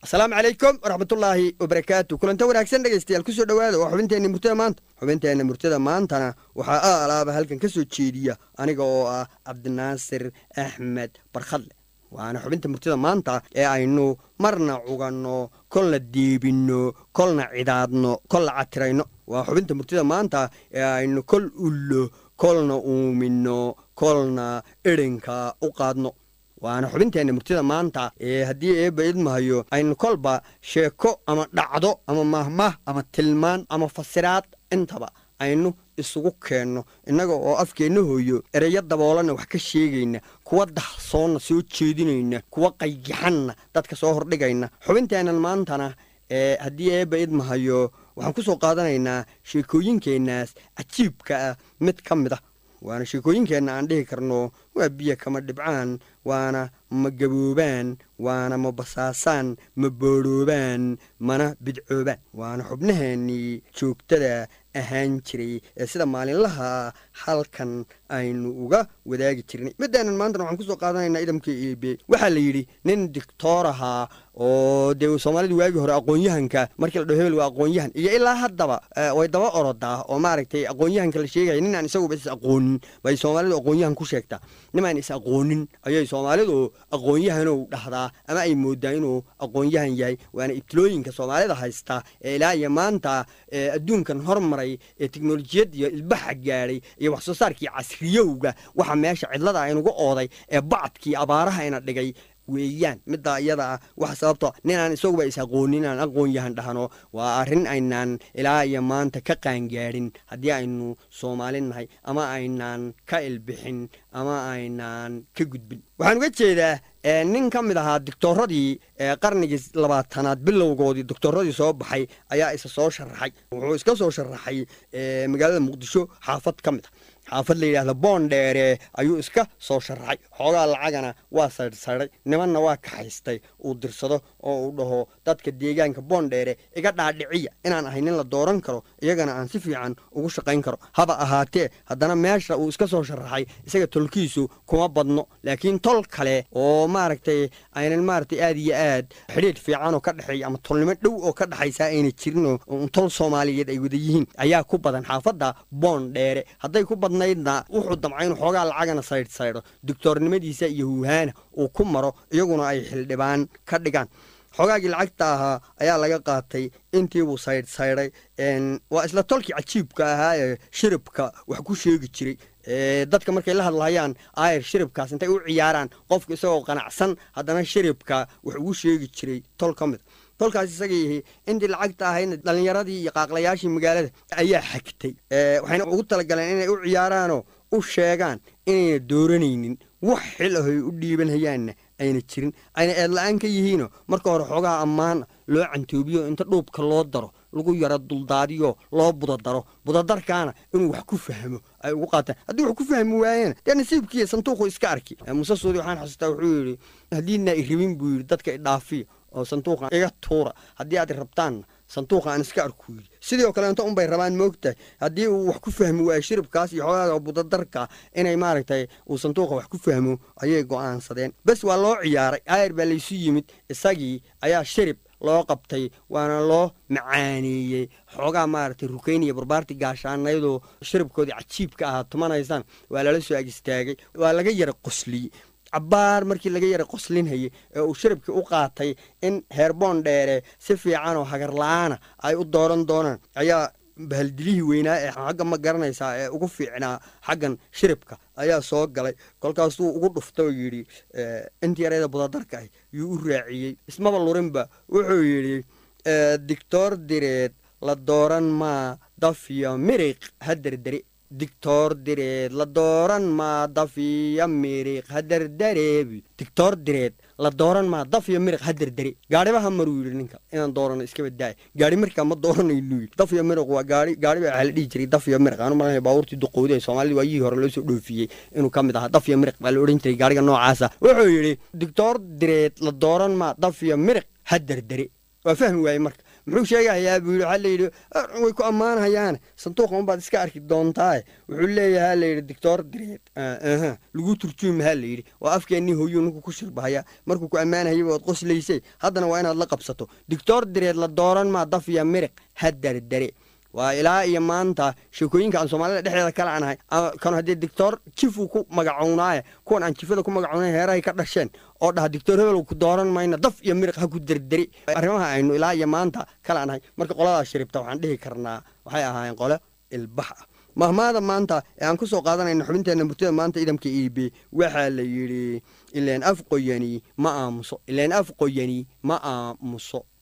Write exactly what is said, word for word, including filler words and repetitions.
السلام عليكم ورحمة الله وبركاته. كلنا wanaagsan dhageystayaal ku soo dhawaada oo xubinteena murtada maanta xubinteena murtada maantana waxa alaaba halkan ka soo jeediya aniga oo ah Cabdinaasir Axmed Barkhadle waana xubinta murtada maanta ee aynu marna uganno kolna diibino kolna cidaadno kolna catirayno waa xubinta murtada maanta ee aynu kol ullo kolna uumino kolna erinka u qaadno waana xubinteena murtida maanta ee hadii eeba idmahayo aynu kolba sheeko ama dhacdo ama mahmah ama tilmaan ama fasiraad intaba aynu isugu keenno inaga oo afkeena hooyo ereyo daboolan wax ka sheegayna kuwa dahsoon soo jeedinayna kuwa qaygaxan dadka soo hordhigayna xubinteena maantana ee hadii eeba idmahayo waxaan ku soo qaadanaynaa sheekooyinkeenaas ajiibka mid kamid ah waana sheekooyinkeena aan dhihi karno waa biyo kama dhibcaan waana ma gaboobaan waana ma basaasaan ma booroobaan mana bidcoobaan waana xubnaheennii joogtada ahaan jiray ee sida maalinlaha halkan aynu uga wadaagi jirnay midaanan maantana waxaan kusoo qaadanaynaa idamka eebe waxaa la yidhi nin dictoor ahaa oo dee soomaalidu waagii hore aqoon-yahanka markii la dhaho hebel waa aqoon-yahan iyo ilaa haddaba way daba orodaa oo maaragtay aqoon-yahanka la sheegaya nin aan isaguba is aqoonin bay soomaalidu aqoon-yahan ku sheegtaa nimaan is aqoonin ayay soomaalidu aqoon-yahanow dhahdaa ama ay mooddaa inuu aqoon-yahan yahay waana ibtilooyinka soomaalida haysta ee ilaa iyo maanta adduunkan hormaray ee teknolojiyad iyo ilbaxa gaadhay iyo wax soo saarkii casriyowga waxa meesha cidlada aynuga ooday ee bacadkii abaaraha ina dhigay weeyaan midda iyada ah waxa sababto ninaan isaguba is aqoonin aan aqoon yahan dhahno waa arrin aynaan ilaa iyo maanta ka qaangaarin haddii aynu Soomaali nahay ama aynaan ka ilbixin ama aynaan ka gudbin waxaan uga jeedaa nin ka mid ahaa dictooradii qarnigii labaatanaad bilowgoodii dictooradii soo baxay ayaa isa soo sharaxay wuxuu iska soo sharaxay magaalada Muqdisho xaafad ka mid ah xaafad la yiraahdo Boondheere ayuu iska soo sharaxay xogaa lacagana waa saydhsaydhay nimanna waa ka haystay uu dirsado oo uu dhaho dadka deegaanka Boondheere iga dhaadhiciya inaan ahay nin la dooran karo iyagana aan si fiican ugu shaqayn karo haba ahaatee haddana meesha uu iska soo sharaxay isaga tolkiisu kuma badno laakiin tol kale oo maaragtay aynan maaragtay aad iyo aad xiriir fiican oo ka dhaxay ama tolnimo dhow oo ka dhaxaysa ayna jirin oo tol Soomaaliyeed ay wada yihiin ayaa ku badan xaafadda Boondheere hadday ku badnaydna wuxuu damcay inuu xoogaa lacagana sayd saydo dictoornimadiisa iyo huuhaana uu ku maro iyaguna ay xildhibaan ka dhigaan xogaagii lacagta ahaa ayaa laga qaatay intii uu sayd sayday een waa isla tolkii cajiibka ahaa ee shiribka wax ku sheegi jiray ee dadka markay la hadlayaan ayr shiribkaas intay u ciyaaraan qofka isagoo qanacsan haddana shiribka wax ugu sheegi jiray tol ka mid tolkaas isagii intii lacagta ahayna dhalinyaradii iyo qaaqlayaashii magaalada ayaa xigtay ee waxayna ugu talagaleen inay u ciyaaraanoo u sheegaan inayna dooranaynin wax xil ah ay u dhiibanayaan ayna jirin ayna eed la'aan ka yihiin marka hore xogaa ammaan loo cantoobiyo inta dhuubka loo daro lagu yara duldaadiyo loo budadaro budadarkaana inuu wax ku fahmo ay ugu qaataan haddii wax ku fahmi waayeen dee nasiibkii santuuqu iska arki muuse suudi waxaan xasuustaa wuxuu yidhi haddiina i rabin buu yidhi dadka i dhaafiya oo santuuqa iga tuura haddii aad rabtaan santuuqa aan iska arku yidhi sidoo kale inta unbay rabaan moogtahay haddii uu wax ku fahmi waayo shiribkaas iyo xogaaga budadarka inay maaragtay uu santuuqa wax ku fahmo ayay go'aansadeen bas waa loo ciyaaray ayr baa laysu yimid isagii ayaa shirib loo qabtay waana loo macaaneeyey xoogaa maaragtay rukaynaya barbaarti gaashaanaydoo shiribkoodii cajiibka ahaa tumanaysaan waa lala soo ag istaagay waa laga yara qosliyey cabbaar markii laga yara qoslinhayay ee uu shiribkii u qaatay in heer Boondheere si fiican oo hagar la'aana ay u dooran doonaan ayaa bahaldilihii weynaa ee xagga ma garanaysaa ee ugu fiicnaa xaggan shiribka ayaa soo galay kolkaasuu ugu dhuftay oo yidhi intii yarayda budadarka ah yuu u raaciyey ismaba lurinba wuxuu yidhi dictoor direed la dooran maa dafiya miriq haderdere dictoor direed la dooran maa dafiya miriq haderdareebi dictoor direed la dooran maa dafiya miriq haderdere gaadhibaha maruu yidhi ninka inaan doorano iska baddaaya gaadhi markaa ma dooranaynu yidhi dafiya miriq waa gaadhi gaadhi baa la dhihi jiray dafiya miriq aanu malanaya baabuurtii duqowday ee soomaalida waayihii hore loo soo dhoofiyey inuu ka mid ahaa dafiya miriq baa la odhan jiray gaadhiga noocaasa wuxuu yidhi dictoor direed la dooran maa dafiya miriq haderdere waa fahmi waayey marka muxuu sheegahayaa buu yidhi waxaa layidhi way ku ammaanhayaan sanduuqa unbaad iska arki doontaaye wuxuu leeyahay layidhi doctor direed lagu turjuumaha layidhi waa afkeennii hooyuu ninku ku shilbahaya markuu ku ammaanhayay waad qoslaysay haddana waa inaad la qabsato doctor direed la dooran maa daf iyo miriq ha dardare waa ilaa iyo maanta sheekooyinka aan soomaalida dhexdeeda kala anahay kan haddii doctor jifuu ku magacownaaye kuwan aan jifada ku magacownayn heerahay ka dhasheen oo dhaha doctor hebel ku dooran mayna daf iyo miriq ha ku dardari arrimaha aynu ilaa iyo maanta kala anahay marka qoladaas shiribta waxaan dhihi karnaa waxay ahaayeen qole ilbax ah mahmaada maanta ee aan ku soo qaadanayno xubinteenna murtida maanta idamka iibe waxaa la yidhi ileen af qoyani ma aamuso ileen af qoyani ma aamuso